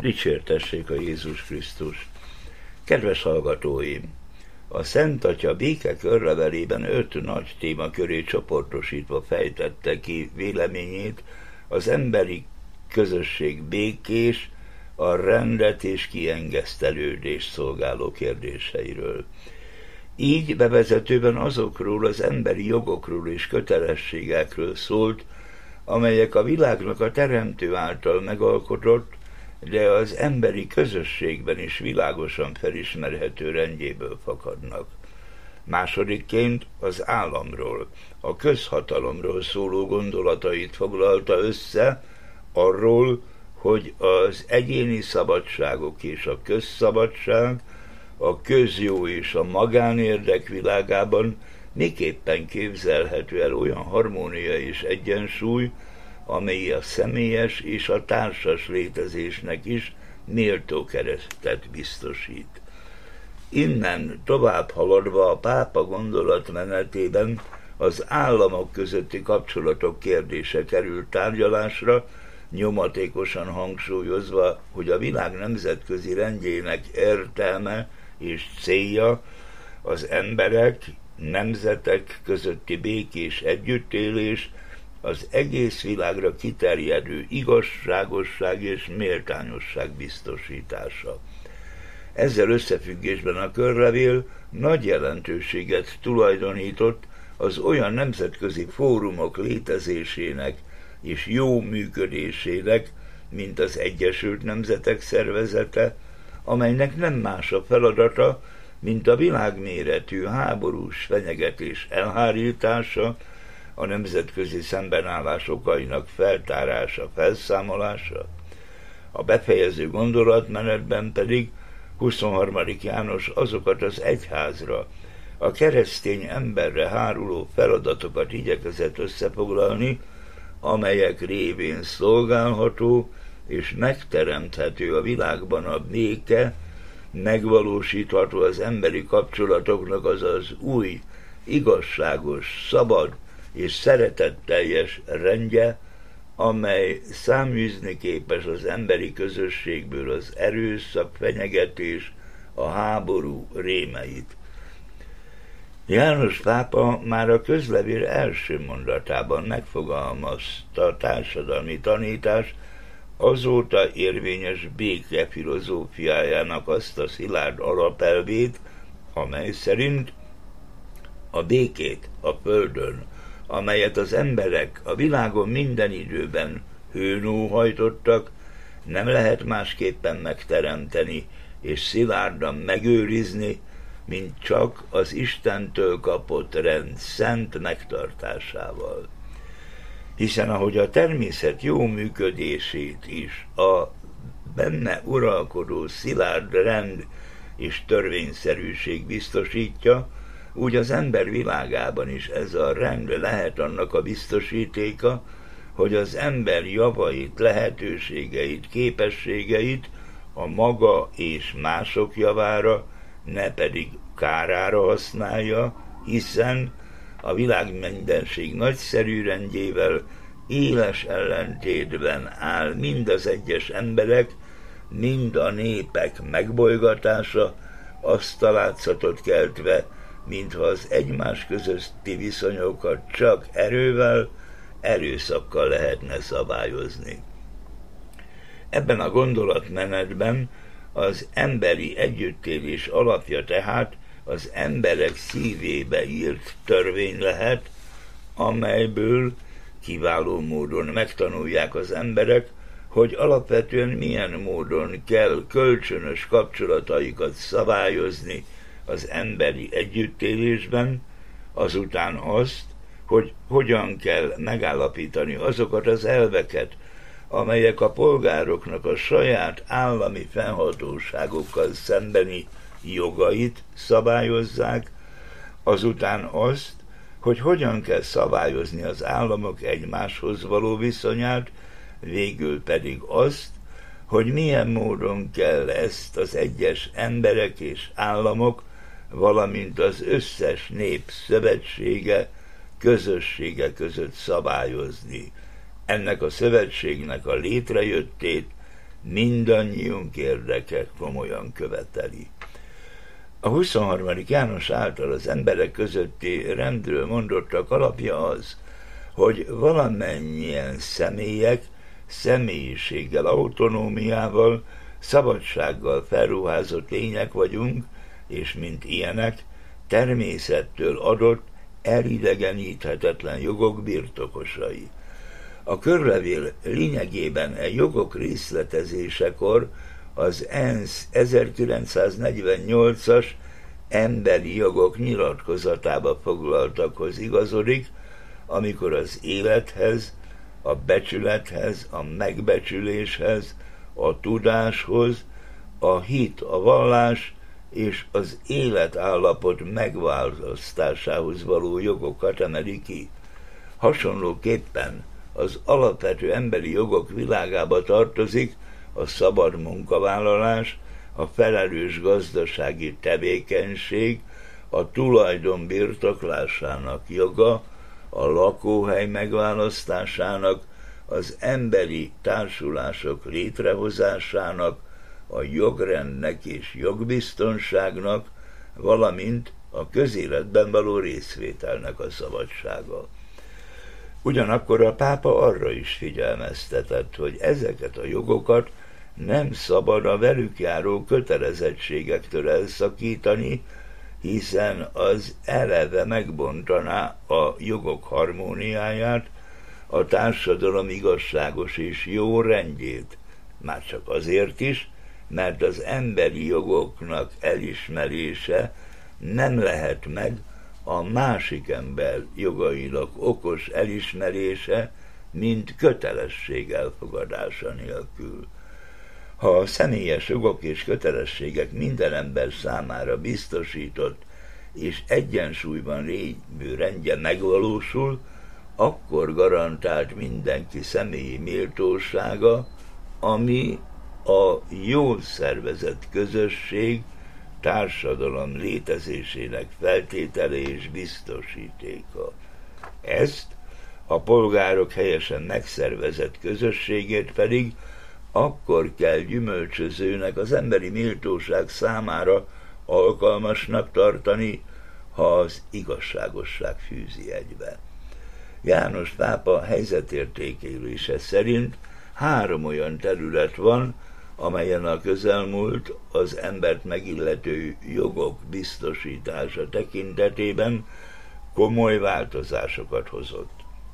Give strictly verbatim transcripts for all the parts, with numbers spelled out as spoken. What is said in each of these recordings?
Dicsértessék a Jézus Krisztus! Kedves hallgatóim! A Szent Atya béke körlevelében öt nagy téma köré csoportosítva fejtette ki véleményét az emberi közösség békés, a rendet és kiengesztelődést szolgáló kérdéseiről. Így bevezetőben azokról az emberi jogokról és kötelességekről szólt, amelyek a világnak a Teremtő által megalkotott, de az emberi közösségben is világosan felismerhető rendjéből fakadnak. Másodikként az államról, a közhatalomról szóló gondolatait foglalta össze, arról, hogy az egyéni szabadságok és a közszabadság, a közjó és a magánérdek világában miképpen képzelhető el olyan harmónia és egyensúly, amely a személyes és a társas létezésnek is méltó keresztet biztosít. Innen tovább haladva a pápa gondolatmenetében az államok közötti kapcsolatok kérdése került tárgyalásra, nyomatékosan hangsúlyozva, hogy a világ nemzetközi rendjének értelme és célja az emberek, nemzetek közötti békés együttélés, az egész világra kiterjedő igazságosság és méltányosság biztosítása. Ezzel összefüggésben a körlevél nagy jelentőséget tulajdonított az olyan nemzetközi fórumok létezésének és jó működésének, mint az Egyesült Nemzetek Szervezete, amelynek nem más a feladata, mint a világméretű háborús fenyegetés elhárítása, a nemzetközi szembenállás okainak feltárása, felszámolása. A befejező gondolatmenetben pedig huszonharmadik János azokat az egyházra, a keresztény emberre háruló feladatokat igyekezett összefoglalni, amelyek révén szolgálható és megteremthető a világban a béke, megvalósítható az emberi kapcsolatoknak az az új, igazságos, szabad és szeretetteljes rendje, amely száműzni képes az emberi közösségből az erőszak, fenyegetés, a háború rémeit. János pápa már a közlevél első mondatában megfogalmazta a társadalmi tanítás azóta érvényes béke filozófiájának azt a szilárd alapelvét, amely szerint a békét a földön, amelyet az emberek a világon minden időben hőn óhajtottak, nem lehet másképpen megteremteni és szilárdan megőrizni, mint csak az Istentől kapott rend szent megtartásával. Hiszen ahogy a természet jó működését is a benne uralkodó szilárd rend és törvényszerűség biztosítja, úgy az ember világában is ez a rend lehet annak a biztosítéka, hogy az ember javait, lehetőségeit, képességeit a maga és mások javára, ne pedig kárára használja, hiszen a világ mindenség nagyszerű rendjével éles ellentétben áll mind az egyes emberek, mind a népek megbolygatása, azt a látszatot keltve, mintha az egymás közötti viszonyokat csak erővel, erőszakkal lehetne szabályozni. Ebben a gondolatmenetben az emberi együttélés alapja tehát az emberek szívébe írt törvény lehet, amelyből kiváló módon megtanulják az emberek, hogy alapvetően milyen módon kell kölcsönös kapcsolataikat szabályozni az emberi együttélésben, azután azt, hogy hogyan kell megállapítani azokat az elveket, amelyek a polgároknak a saját állami fennhatóságokkal szembeni jogait szabályozzák, azután azt, hogy hogyan kell szabályozni az államok egymáshoz való viszonyát, végül pedig azt, hogy milyen módon kell ezt az egyes emberek és államok, valamint az összes nép szövetsége, közössége között szabályozni. Ennek a szövetségnek a létrejöttét mindannyiunk érdeke komolyan követeli. A huszonharmadik János által az emberek közötti rendről mondottak alapja az, hogy valamennyien személyek személyiséggel, autonómiával, szabadsággal felruházott lények vagyunk, és mint ilyenek természettől adott, elidegeníthetetlen jogok birtokosai. A körlevél lényegében e jogok részletezésekor az ENSZ ezerkilencszáznegyvennyolcas emberi jogok nyilatkozatába foglaltakhoz igazodik, amikor az élethez, a becsülethez, a megbecsüléshez, a tudáshoz, a hit, a vallás és az életállapot megválasztásához való jogokat emeli ki. Hasonlóképpen az alapvető emberi jogok világába tartozik a szabad munkavállalás, a felelős gazdasági tevékenység, a tulajdon birtoklásának joga, a lakóhely megválasztásának, az emberi társulások létrehozásának, a jogrendnek és jogbiztonságnak, valamint a közéletben való részvételnek a szabadsága. Ugyanakkor a pápa arra is figyelmeztetett, hogy ezeket a jogokat nem szabad a velük járó kötelezettségektől elszakítani, hiszen az eleve megbontaná a jogok harmóniáját, a társadalom igazságos és jó rendjét, már csak azért is, mert az emberi jogoknak elismerése nem lehet meg a másik ember jogainak okos elismerése, mint kötelesség elfogadása nélkül. Ha a személyes jogok és kötelességek minden ember számára biztosított és egyensúlyban lévő rendje megvalósul, akkor garantált mindenki személyi méltósága, ami a jól szervezett közösség, társadalom létezésének feltétele és biztosítéka. Ezt a polgárok helyesen megszervezett közösségét pedig akkor kell gyümölcsözőnek, az emberi méltóság számára alkalmasnak tartani, ha az igazságosság fűzi egybe. János pápa helyzetértékelése szerint három olyan terület van, amelyen a közelmúlt az embert megillető jogok biztosítása tekintetében komoly változásokat hozott.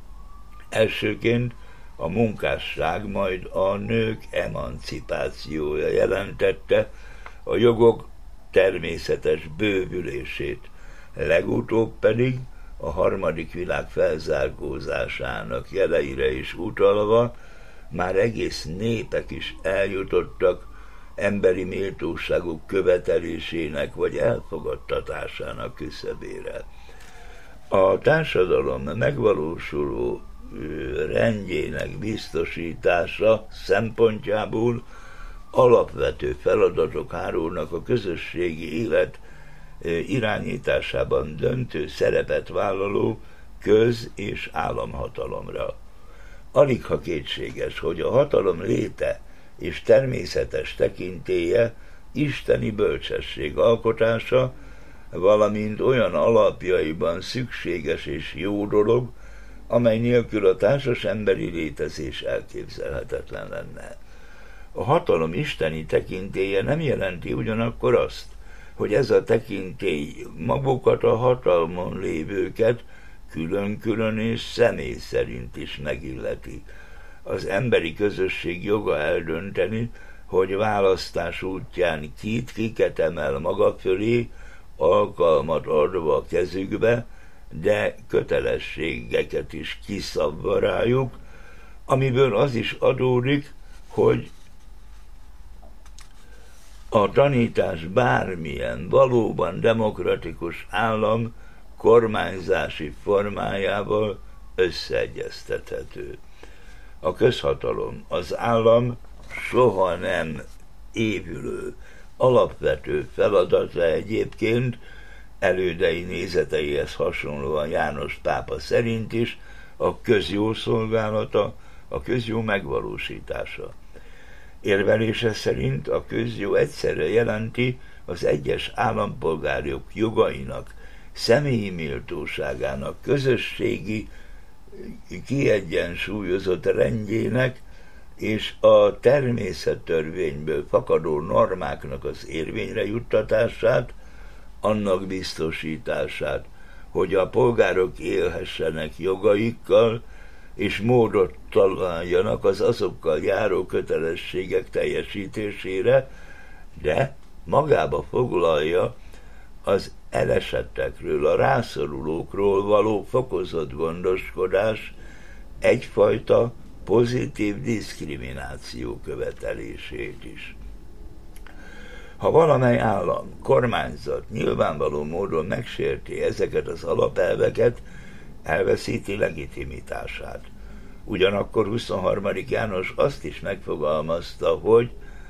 Elsőként a munkásság, majd a nők emancipációja jelentette a jogok természetes bővülését, legutóbb pedig a harmadik világ felzárkózásának jeleire is utalva már egész népek is eljutottak emberi méltóságuk követelésének vagy elfogadtatásának küszöbére. A társadalom megvalósuló rendjének biztosítása szempontjából alapvető feladatok hárulnak a közösségi élet irányításában döntő szerepet vállaló köz- és államhatalomra. Aligha kétséges, hogy a hatalom léte és természetes tekintélye isteni bölcsesség alkotása, valamint olyan alapjaiban szükséges és jó dolog, amely nélkül a társas emberi létezés elképzelhetetlen lenne. A hatalom isteni tekintélye nem jelenti ugyanakkor azt, hogy ez a tekintély magukat a hatalmon lévőket külön-külön és személy szerint is megilleti. Az emberi közösség joga eldönteni, hogy választás útján kit, kiket emel maga fölé, alkalmat adva a kezükbe, de kötelességeket is kiszabva rájuk, amiből az is adódik, hogy a tanítás bármilyen valóban demokratikus állam kormányzási formájával összeegyeztethető. A közhatalom, az állam soha nem évülő, alapvető feladata egyébként, elődei nézeteihez hasonlóan János pápa szerint is a közjó szolgálata, a közjó megvalósítása. Érvelése szerint a közjó egyszerre jelenti az egyes állampolgárok jogainak, személyi méltóságának, közösségi kiegyensúlyozott rendjének és a természettörvényből fakadó normáknak az érvényre juttatását, annak biztosítását, hogy a polgárok élhessenek jogaikkal, és módot találjanak az azokkal járó kötelességek teljesítésére, de magába foglalja az elesettekről, a rászorulókról való fokozott gondoskodás egyfajta pozitív diszkrimináció követelését is. Ha valamely állam, kormányzat nyilvánvaló módon megsérti ezeket az alapelveket, elveszíti legitimitását. Ugyanakkor huszonharmadik János azt is megfogalmazta, hogy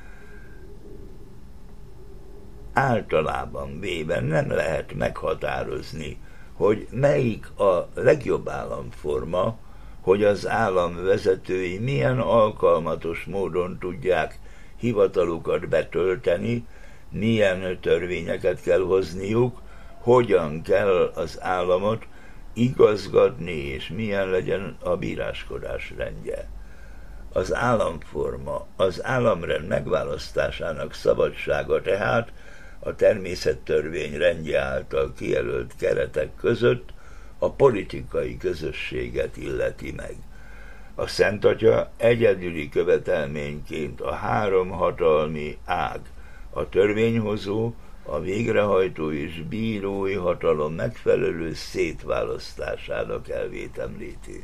általában véve nem lehet meghatározni, hogy melyik a legjobb államforma, hogy az állam vezetői milyen alkalmatos módon tudják hivatalukat betölteni, milyen törvényeket kell hozniuk, hogyan kell az államot igazgatni, és milyen legyen a bíráskodás rendje. Az államforma, az államrend megválasztásának szabadsága tehát a természettörvény rendje által kijelölt keretek között a politikai közösséget illeti meg. A Szent Atya egyedüli követelményként a három hatalmi ág, a törvényhozó, a végrehajtó és bírói hatalom megfelelő szétválasztásának elvét említi.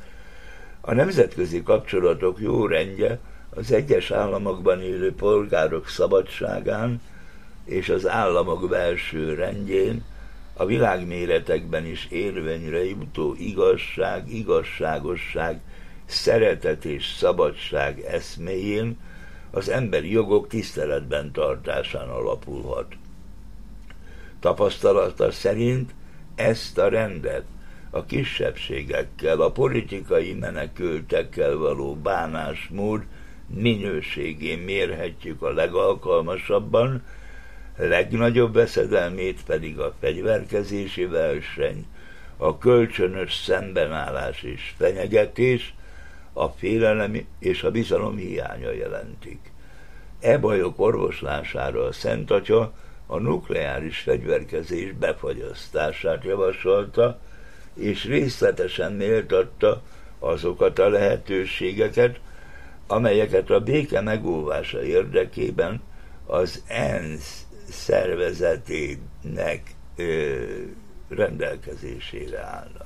A nemzetközi kapcsolatok jó rendje az egyes államokban élő polgárok szabadságán és az államok belső rendjén, a világméretekben is érvényre jutó igazság, igazságosság, szeretet és szabadság eszméjén, az emberi jogok tiszteletben tartásán alapulhat. Tapasztalata szerint ezt a rendet a kisebbségekkel, a politikai menekültekkel való bánásmód minőségén mérhetjük a legalkalmasabban, legnagyobb veszedelmét pedig a fegyverkezési verseny, a kölcsönös szembenállás és fenyegetés, a félelem és a bizalom hiánya jelentik. E bajok orvoslására a Szent Atya a nukleáris fegyverkezés befagyasztását javasolta, és részletesen méltatta azokat a lehetőségeket, amelyeket a béke megóvása érdekében az ENSZ szervezetének ö, rendelkezésére állnak.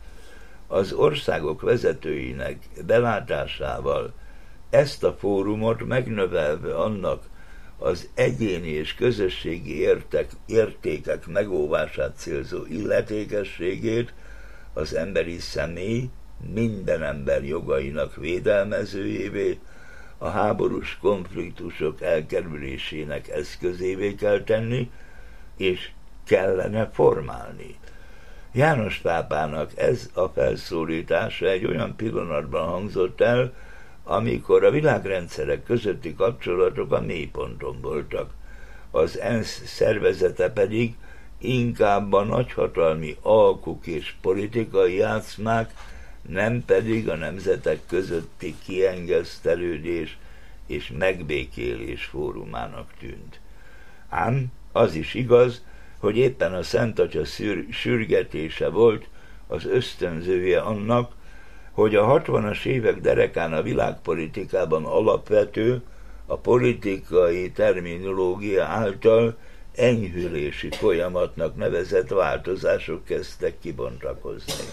Az országok vezetőinek belátásával ezt a fórumot megnövelve annak az egyéni és közösségi értek, értékek megóvását célzó illetékességét az emberi személy minden ember jogainak védelmezőjévé, a háborús konfliktusok elkerülésének eszközévé kell tenni, és kellene formálni. János pápának ez a felszólítása egy olyan pillanatban hangzott el, amikor a világrendszerek közötti kapcsolatok a mélyponton voltak. Az ENSZ szervezete pedig inkább a nagyhatalmi alkuk és politikai játszmák, nem pedig a nemzetek közötti kiengesztelődés és megbékélés fórumának tűnt. Ám az is igaz, hogy éppen a Szent Atya szür- sürgetése volt az ösztönzője annak, hogy a hatvanas évek derekán a világpolitikában alapvető, a politikai terminológia által enyhülési folyamatnak nevezett változások kezdtek kibontakozni.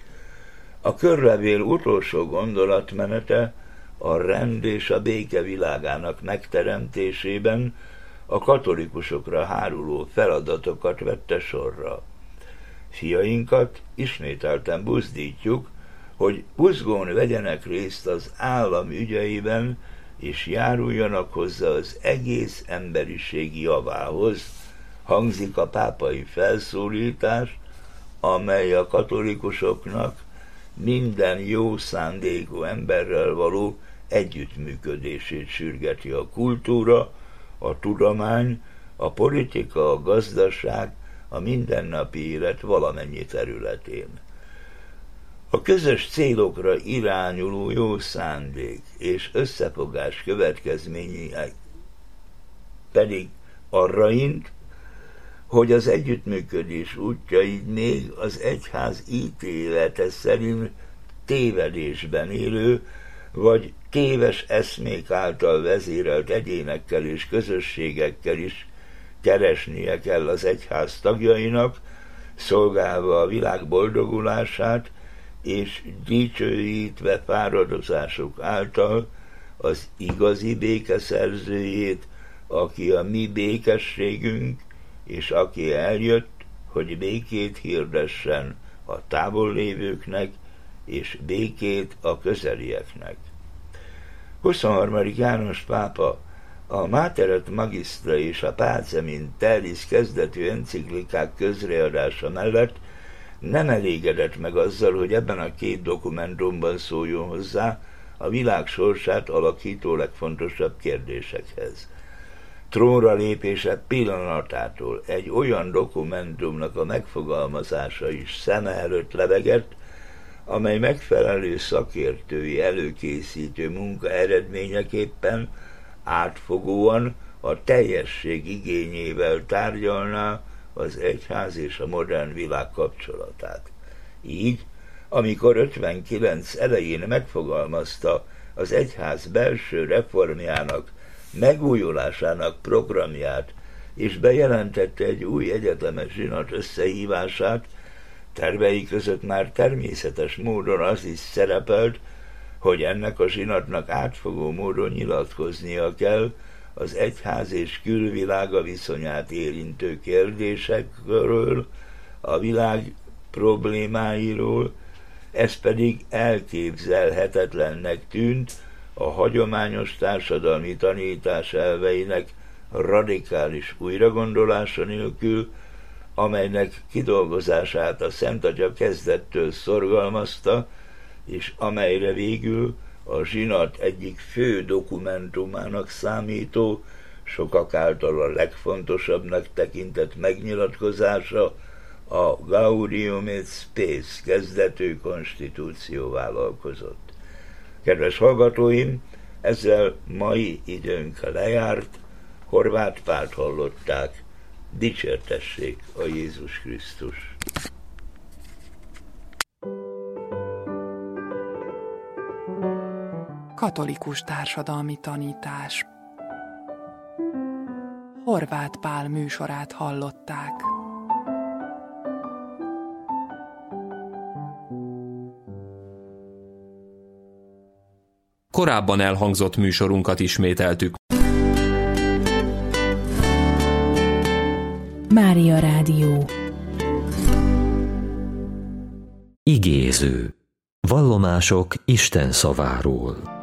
A körlevél utolsó gondolatmenete a rend és a béke világának megteremtésében a katolikusokra háruló feladatokat vette sorra. Fiainkat ismételten buzdítjuk, hogy buzgón vegyenek részt az állam ügyeiben, és járuljanak hozzá az egész emberiség javához, hangzik a pápai felszólítás, amely a katolikusoknak minden jó szándékú emberrel való együttműködését sürgeti a kultúra, a tudomány, a politika, a gazdaság, a mindennapi élet valamennyi területén. A közös célokra irányuló jó szándék és összefogás következményei pedig arra int, hogy az együttműködés útjait még az egyház ítélete szerint tévedésben élő, vagy téves eszmék által vezérelt egyénekkel és közösségekkel is keresnie kell az egyház tagjainak, szolgálva a világ boldogulását, és dicsőítve fáradozások által az igazi békeszerzőjét, aki a mi békességünk, és aki eljött, hogy békét hirdessen a távol lévőknek, és békét a közelieknek. huszonharmadik János pápa a Mater et Magistra és a Pacem in Terris kezdetű enciklikák közreadása mellett nem elégedett meg azzal, hogy ebben a két dokumentumban szóljon hozzá a világ sorsát alakító legfontosabb kérdésekhez. Trónra lépése pillanatától egy olyan dokumentumnak a megfogalmazása is szeme előtt lebegett, amely megfelelő szakértői előkészítő munka eredményeképpen átfogóan a teljesség igényével tárgyalná az egyház és a modern világ kapcsolatát. Így, amikor ötvenkilenc elején megfogalmazta az egyház belső reformjának, megújulásának programját, és bejelentette egy új egyetemes zsinat összehívását, tervei között már természetes módon az is szerepelt, hogy ennek a zsinatnak átfogó módon nyilatkoznia kell az egyház és külvilága viszonyát érintő kérdésekről, a világ problémáiról, ez pedig elképzelhetetlennek tűnt a hagyományos társadalmi tanítás elveinek radikális újragondolása nélkül, amelynek kidolgozását a Szent Atya kezdettől szorgalmazta, és amelyre végül a zsinat egyik fő dokumentumának számító, sokak által a legfontosabbnak tekintett megnyilatkozása, a Gaudium et Spes kezdetű konstitúció vállalkozott. Kedves hallgatóim, ezzel mai időnk lejárt, Horváth Pált hallották, dicsértessék a Jézus Krisztus! Katolikus társadalmi tanítás. Horváth Pál műsorát hallották. Korábban elhangzott műsorunkat ismételtük. Mária Rádió. Igéző. Vallomások Isten szaváról.